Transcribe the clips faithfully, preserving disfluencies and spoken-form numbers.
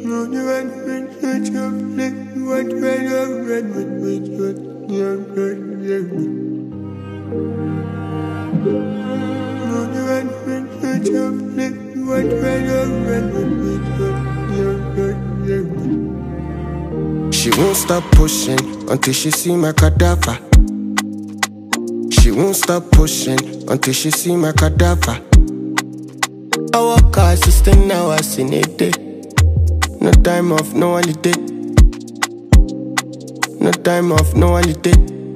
She won't stop pushing until she see my cadaver. She won't stop pushing until she see my cadaver. I work her assistant hours in a day. No time off, no holiday. No time off, no holiday.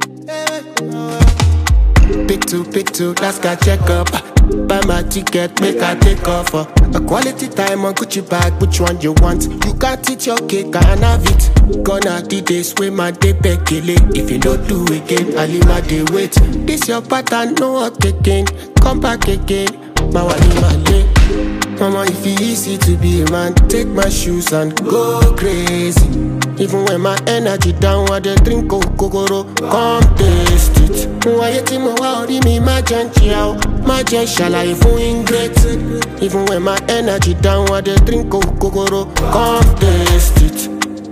Pick two, pick two, last guy check up. Buy my ticket, make I take off. uh. A quality time on Gucci bag, which one you want? You can't eat your cake, I have it. Gonna the days with my day bekele. If you don't do again, I leave my day wait. This your pattern, no work again. Come back again, my wali my lay. Mama, if it's easy to be a man, take my shoes and go crazy. Even when my energy down, I dey drink kokoro, come taste it. Why you think my worry me, my gentle, my gentle, I feel ingrate. Even when my energy down, I dey drink kokoro, come taste it.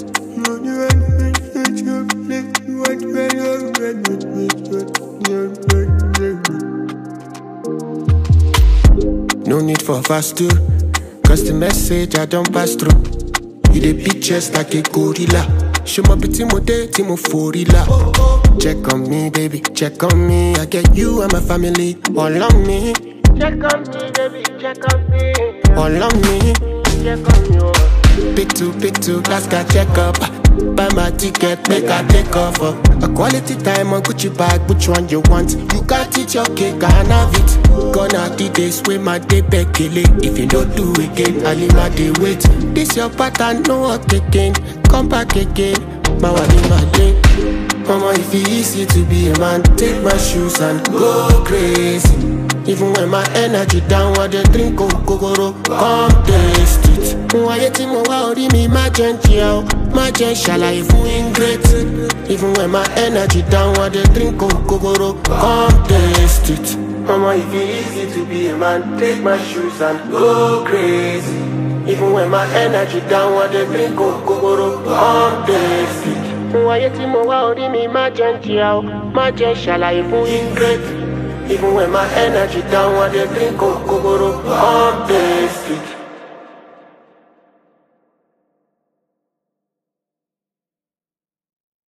No need for fast too, cause the message I don't pass through. You dey beat chest like a gorilla. Show my pretty mode, Timo Forilla. Check on me, baby, check on me. I get you and my family all on me. Check on me, baby, check on me. All on me, check on me. Pick two, pick two, last guy check up. Buy my ticket, make I take off. uh. A quality time on Gucci bag, which one you want? You can't eat your cake, I have it. Gonna the days with my day bekele. If you don't do again, I leave my day wait. This your pattern, no work again. Come back again, my wali my day. Mama, if it's easy to be a man, take my shoes and go crazy. Even when my energy down, I dey drink kokoro, come taste it. Why you think my worry me, my gentle, my gentle, I feel ingrate. Even when my energy down, I dey drink kokoro, come taste it. Mama, if it's easy to be a man, take my shoes and go crazy. Even when my energy down, I dey drink kokoro, come taste it. Why you think my worry me, my gentle, my gentle, I feel ingrate. Even when my energy down, I dey drink kokoro, come taste it.